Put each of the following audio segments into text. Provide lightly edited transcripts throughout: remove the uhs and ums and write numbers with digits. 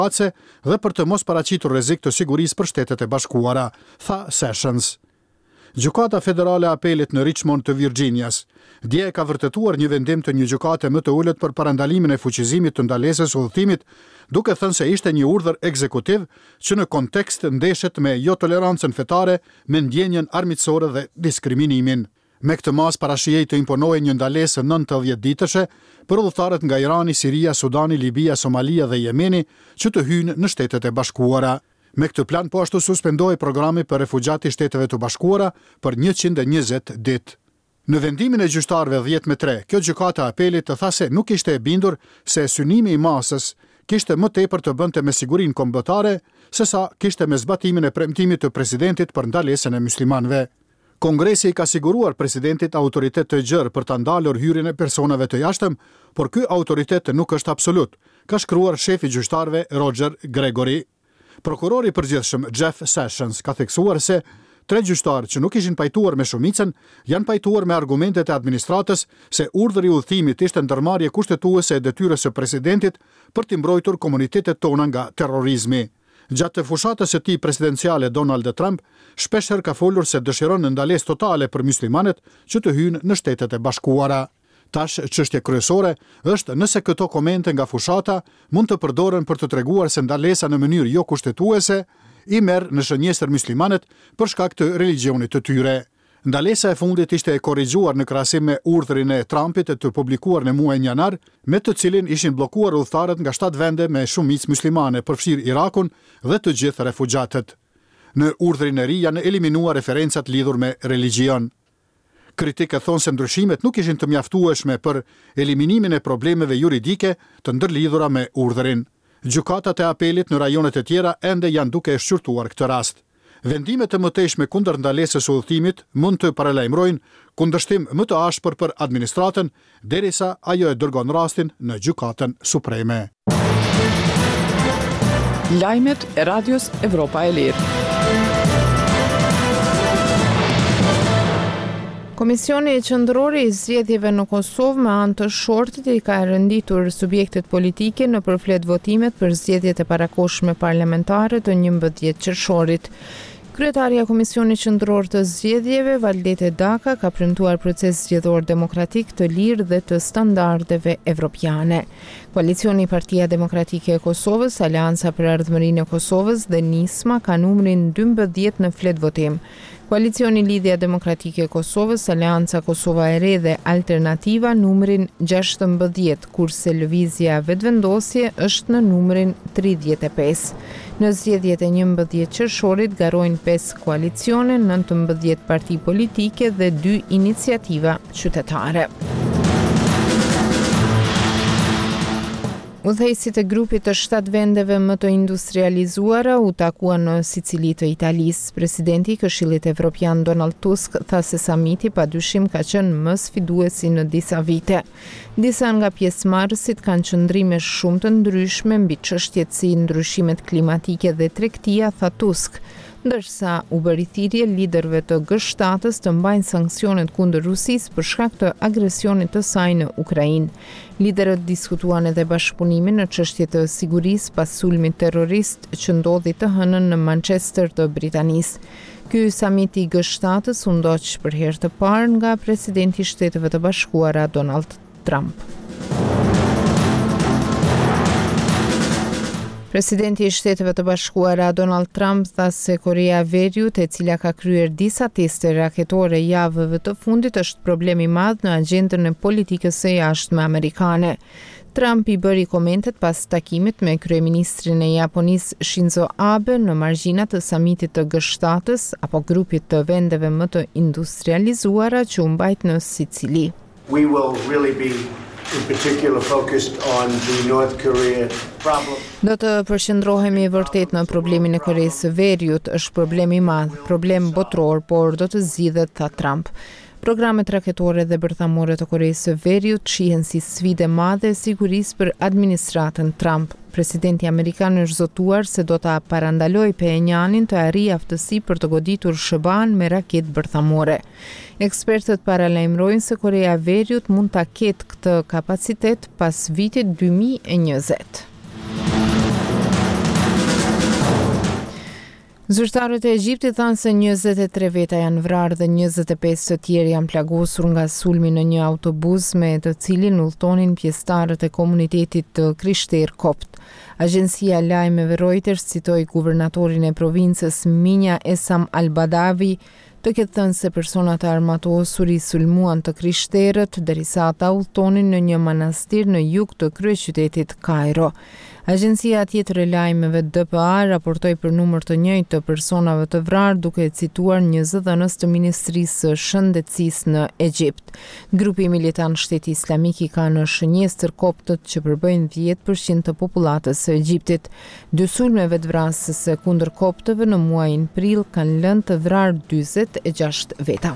dhe për të mos paraqitur rrezik të sigurisë për Shtetet e Bashkuara, tha Sessions. Gjykata Federale e Apelit në Richmond të Virginias dje ka vërtetuar një vendim të një gjykate më të ulët për parandalimin e fuqizimit të ndalesës udhëtimit, duke thënë se ishte një urdhër ekzekutiv që në kontekst ndeshet me jo tolerancën fetare, me ndjenjen armiqësore dhe diskriminimin. Me këtë mas parashihej të imponojë një ndalesë 90 ditëshe për udhëtarët nga Irani, Siria, Sudani, Libia, Somalia dhe Jemeni që të hyjnë në Shtetet e Bashkuara. Me këtë plan po ashtu suspendoi programi për refugjat i Shteteve të Bashkuara për 120 ditë. Në vendimin e gjyqtarëve 10-3, kjo gjykata e apelit të tha se nuk ishte e bindur se synimi i masës kishte më tepër të bënte me sigurinë kombëtare sesa kishte me zbatimin e premtimit të presidentit për ndalesën e muslimanëve. Kongresi i ka siguruar presidentit autoritet të gjerë për ta ndalur hyrjen e personave të jashtëm, por ky autoritet nuk është absolut, ka shkruar shefi i gjyqtarëve Roger Gregory. Prokurori i përgjithshëm Jeff Sessions ka theksuar se 3 gjyqtarë që nuk ishin pajtuar me shumicën janë pajtuar me argumentet e administratës se urdhri i udhëtimit ishte ndërmarrje kushtetuese e detyrës së presidentit për të mbrojtur komunitetet tona nga terrorizmi. Gjatë fushatës së tij presidenciale Donald Trump shpeshherë ka folur se dëshiron ndalesë totale për muslimanët që të hyjnë në Shtetet e Bashkuara. Tash çështja kryesore është nëse këto komente nga fushata mund të përdoren për të treguar se ndalesa në mënyrë jo kushtetuese i merr në shënjestër muslimanët për shkak të religionit të tyre. Ndalesa e fundit ishte e korrigjuar në krahasim me urdhrin e Trumpit të publikuar në muajin janar, me të cilin ishin bllokuar udhëtarët nga 7 vende me shumicë muslimane, përfshir Irakun dhe të gjithë refugjatët. Në urdhrin e ri janë eliminuar referencat lidhur me religjion. Kritikët thonë se ndryshimet nuk ishin të mjaftueshme për eliminimin e problemeve juridike të ndërlidhura me urdhrin. Gjykatat e apelit në rajonet e tjera ende janë duke e shqyrtuar këtë rast. Vendimet të mëtejshme kundër ndalesës së udhëtimit mund të paralajmërojnë kundërshtim më të ashpër për administratën derisa ajo e dërgon rastin në Gjykatën Supreme. Lajmet e Radios Evropa e Lirë. Komisioni Qendror i Zgjedhjeve në Kosovë me anë të shortit i ka renditur subjektet politike në përflet votimet për zgjedhjet e parakohshme parlamentare të 11 qershorit. Kryetaria e Komisionit Qendror të Zgjedhjeve, Valdete Daka, ka premtuar proces zgjedhor demokratik të lirë dhe të standardeve evropiane. Koalicioni Partia Demokratike e Kosovës, Aleanca për Ardhmërinë e Kosovës dhe Nisma ka numrin 12 në flet votim. Koalicioni Lidhja Demokratike e Kosovës, Aleanca Kosova e Re dhe Alternativa numrin 16, kurse Lëvizja Vetëvendosje është në numrin 35. Në zgjedhjet e 11 qershorit garojnë 5 koalicione, 19 parti politike dhe 2 iniciativa qytetare. Udhëheqësit e grupit të 7 vendeve më të industrializuara u takuan në Sicili të Italisë. Presidenti i Këshillit Evropian Donald Tusk tha se samiti padyshim ka qenë më sfiduesi në disa vite. Disa nga pjesëmarrësit kanë qëndrime shumë të ndryshme mbi çështjet si ndryshimet klimatike dhe tregtia, tha Tusk, ndërsa u bëri thirrje liderëve të G7-s të mbajnë sanksionet kundër Rusisë për shkak të agresionit të saj në Ukrainë. Liderët diskutuan edhe bashkëpunimin në çështje të sigurisë pas sulmit terrorist që ndodhi të hënën në Manchester të Britanisë. Ky samiti i G7-s u ndoq për herë të parë nga presidenti i Shteteve të Bashkuara Donald Trump. Presidenti i Shteteve të Bashkuara Donald Trump tha se Korea e Veriut, e cila ka kryer disa teste raketore javëve të fundit, është problem i madh në agjendën e politikës së jashtme amerikane. Trump i bëri komentet pas takimit me kryeministrin e Japonisë Shinzo Abe në margjina të samitit të G7-s apo grupit të vendeve më të industrializuara që u mbajt në Sicili. We will really be in particular focused on the North Korea problem. Do të përqendrohemi vërtet në problemin e Koreasë së Veriut, është problem i madh, problem botror, por do të zgjidhet, tha Trump. Programet raketore dhe bërthamore të Koreasë së Veriut shihen si sfidë e madhe e sigurisë për administratën Trump. Presidenti amerikan është zotuar se do ta parandalojë Pyongyanin të arrijë aftësi për të goditur SHBA-n me raketë bërthamore. Ekspertët paralajmërojnë se Korea e Veriut mund ta ketë këtë kapacitet pas vitit 2020. Zyrtarët e Egjiptit thanë se 23 veta janë vrarë dhe 25 të tjerë janë plagosur nga sulmi në një autobus me të cilin udhtonin pjesëtarët e komunitetit të krishterë kopt. Agjencia e lajmeve Reuters citoi guvernatorin e provincës Minya Esam Al-Badawi të ketë thënë se personat e armatosur i sulmuan të krishterët derisa ata udhtonin në një manastir në jug të kryeqytetit Kairo. Agjencia tjetër e lajmeve DPA raportoi për numër të njëjtë të personave të vrarë duke cituar një zëdhënës të Ministrisë së Shëndetësisë në Egjipt. Grupi militant Shteti Islamik i ka në shënjestër koptët që përbëjnë 10% të popullatës së Egjiptit. Dy sulmeve të vrasëse kundër koptëve në muajin prill kanë lënë të vrarë 46 veta.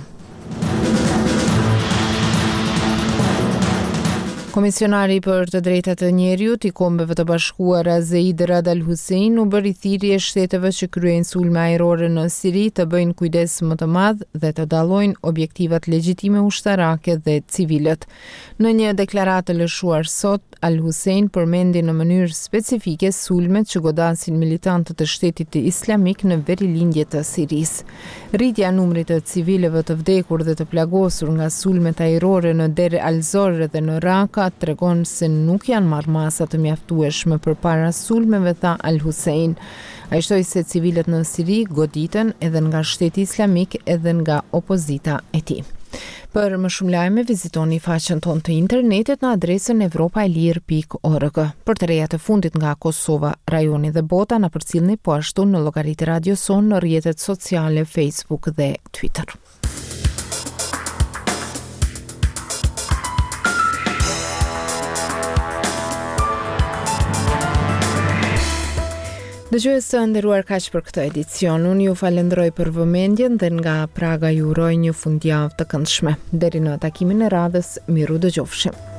Komisionari për të drejtat e njeriut i Kombeve të Bashkuara Zeid Rad Al Hussein u bëri thirrje shteteve që kryejnë sulme ajrore në Siri të bëjnë kujdes më të madh dhe të dallojnë objektivat legjitime ushtarake dhe civilët. Në një deklaratë të lëshuar sot, Al Hussein përmendi në mënyrë specifike sulmet që godasin militantët e Shtetit Islamik në verilindje të Sirisë. Rritja e numrit të civilëve të vdekur dhe të plagosur nga sulmet ajrore në Deir al-Zor dhe në Raqqa tregon se nuk janë marrë masa të mjaftueshme përpara sulmeve, tha Al Hussein. Ai shtoi se civilët në Siri goditen edhe nga Shteti Islamik edhe nga opozita e tij. Për më shumë lajme vizitoni faqen tonë të internetit në adresën europaelir.org. Për të rejat e fundit nga Kosova, rajoni dhe bota na përcjellni po ashtu në llogaritë Radio Son në rrjetet sociale Facebook dhe Twitter. Dëgjues të nderuar, kaq për këtë edicion. Unë ju falenderoj për vëmendjen dhe nga Praga ju uroj një fundjavë të këndshme. Deri në takimin e radhës, miru dëgjofshim.